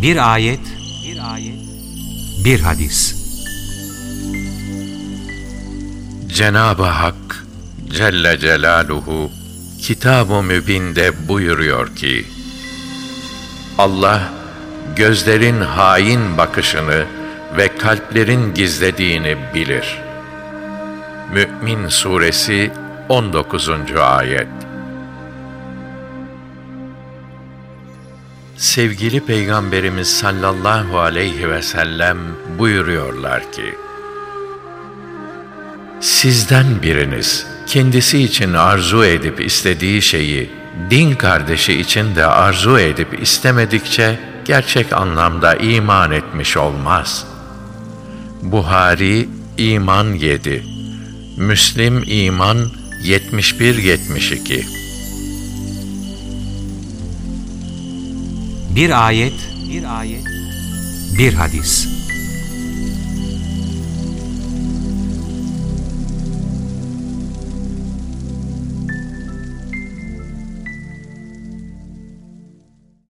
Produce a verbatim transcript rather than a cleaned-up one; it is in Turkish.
Bir ayet, bir ayet, bir hadis. Cenab-ı Hak Celle Celaluhu Kitab-ı Mübin'de buyuruyor ki, Allah gözlerin hain bakışını ve kalplerin gizlediğini bilir. Mü'min Suresi on dokuzuncu ayet. Sevgili Peygamberimiz sallallahu aleyhi ve sellem buyuruyorlar ki, sizden biriniz kendisi için arzu edip istediği şeyi din kardeşi için de arzu edip istemedikçe gerçek anlamda iman etmiş olmaz. Buhari İman yedi, Müslim İman yetmiş bir yetmiş iki. Bir ayet, bir ayet, bir hadis.